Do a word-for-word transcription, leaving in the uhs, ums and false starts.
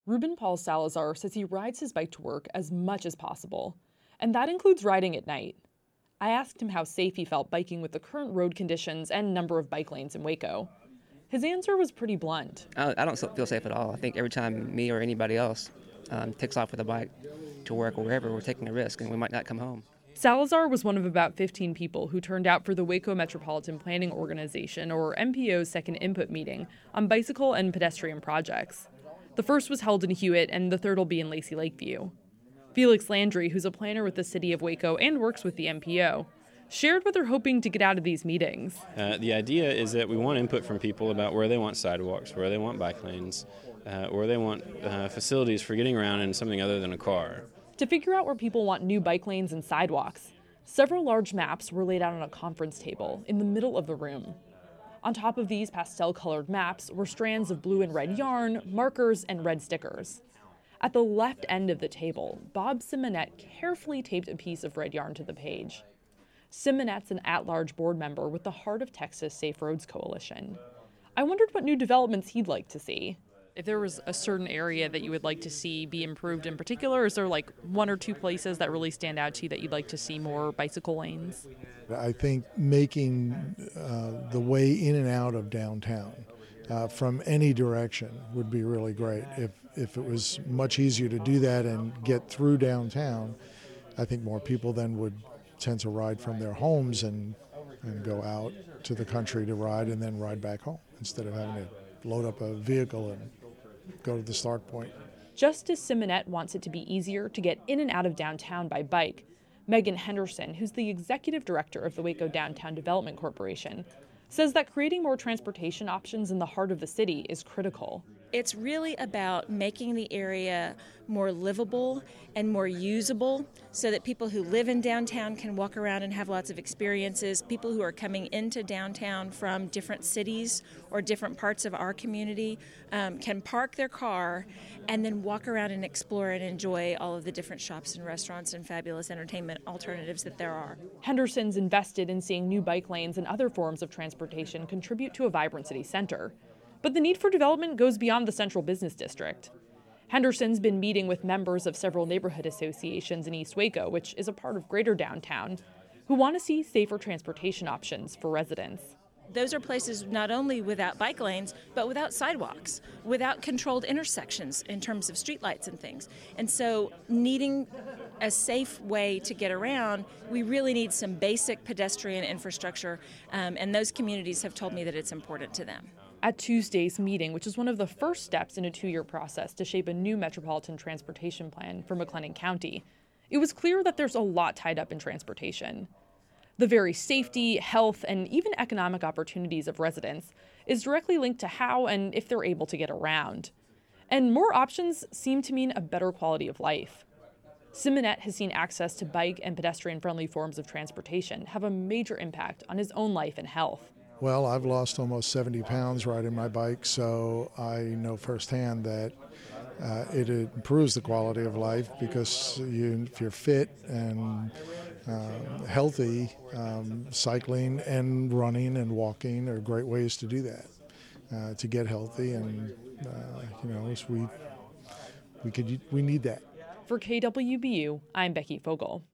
Ruben Paul Salazar says he rides his bike to work as much as possible, and that includes riding at night. I asked him how safe he felt biking with the current road conditions and number of bike lanes in Waco. His answer was pretty blunt. I, I don't feel safe at all. I think every time me or anybody else um, takes off with a bike to work or wherever, we're taking a risk and we might not come home. Salazar was one of about fifteen people who turned out for the Waco Metropolitan Planning Organization, or M P O's second input meeting on bicycle and pedestrian projects. The first was held in Hewitt, and the third will be in Lacey Lakeview. Felix Landry, who's a planner with the city of Waco and works with the M P O, shared what they're hoping to get out of these meetings. Uh, the idea is that we want input from people about where they want sidewalks, where they want bike lanes, uh, where they want uh, facilities for getting around in something other than a car. To figure out where people want new bike lanes and sidewalks, several large maps were laid out on a conference table in the middle of the room. On top of these pastel-colored maps were strands of blue and red yarn, markers, and red stickers. At the left end of the table, Bob Simonette carefully taped a piece of red yarn to the page. Simonette's an at-large board member with the Heart of Texas Safe Roads Coalition. I wondered what new developments he'd like to see. If there was a certain area that you would like to see be improved in particular, is there like one or two places that really stand out to you that you'd like to see more bicycle lanes? I think making uh, the way in and out of downtown uh, from any direction would be really great. If, if it was much easier to do that and get through downtown, I think more people then would tend to ride from their homes and, and go out to the country to ride and then ride back home instead of having to load up a vehicle and go to the start point. Just as Simonette wants it to be easier to get in and out of downtown by bike, Megan Henderson, who's the executive director of the Waco Downtown Development Corporation, says that creating more transportation options in the heart of the city is critical. It's really about making the area more livable and more usable so that people who live in downtown can walk around and have lots of experiences. People who are coming into downtown from different cities or different parts of our community um, can park their car and then walk around and explore and enjoy all of the different shops and restaurants and fabulous entertainment alternatives that there are. Henderson's invested in seeing new bike lanes and other forms of transportation contribute to a vibrant city center. But the need for development goes beyond the central business district. Henderson's been meeting with members of several neighborhood associations in East Waco, which is a part of greater downtown, who want to see safer transportation options for residents. Those are places not only without bike lanes, but without sidewalks, without controlled intersections in terms of streetlights and things. And so needing a safe way to get around, we really need some basic pedestrian infrastructure, um, and those communities have told me that it's important to them. At Tuesday's meeting, which is one of the first steps in a two-year process to shape a new metropolitan transportation plan for McLennan County, it was clear that there's a lot tied up in transportation. The very safety, health, and even economic opportunities of residents is directly linked to how and if they're able to get around. And more options seem to mean a better quality of life. Simonette has seen access to bike and pedestrian-friendly forms of transportation have a major impact on his own life and health. Well, I've lost almost seventy pounds riding my bike, so I know firsthand that uh, it improves the quality of life because you, if you're fit and uh, healthy, um, cycling and running and walking are great ways to do that, uh, to get healthy, and uh, you know, we we could we need that. For K W B U, I'm Becky Fogel.